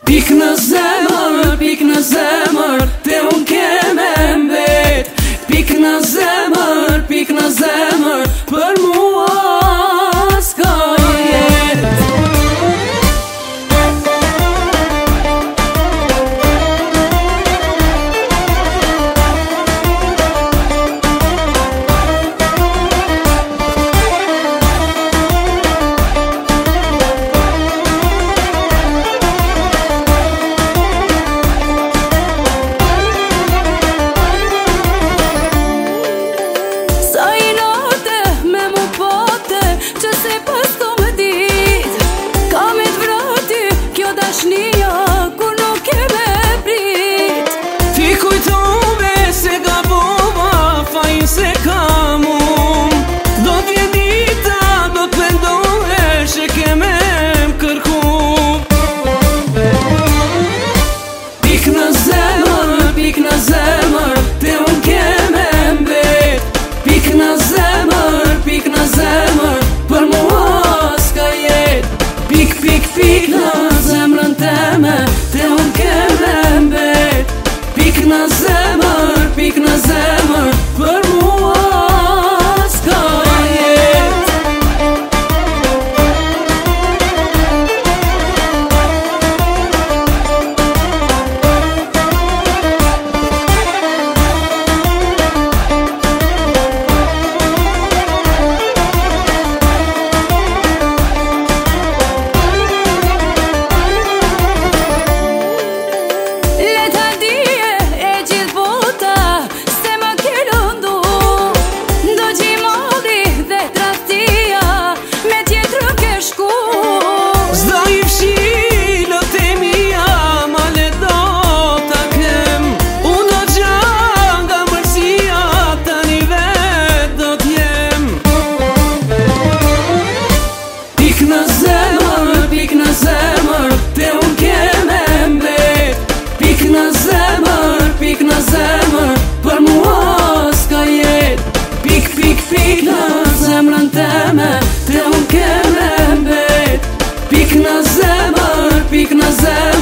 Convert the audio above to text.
Pik në zemër, te unë keme mbet. Pik në zemër, për mua s'ka jet. Se kam unë, do t'vjen dita, do t'pendohesh e keme m'kërku. Pik në zemër, te unë keme mbet. Pik në zemër, për mua s'ka jet. Pik në zemrën teme, te unë keme mbet. Pik në zemër, për mua s'ka jet. Pik në zemër, te unë keme mbet. Pik në zemër, për mua s'ka jet. Pik në zemrën teme, te unë keme mbet. Pik në zemër,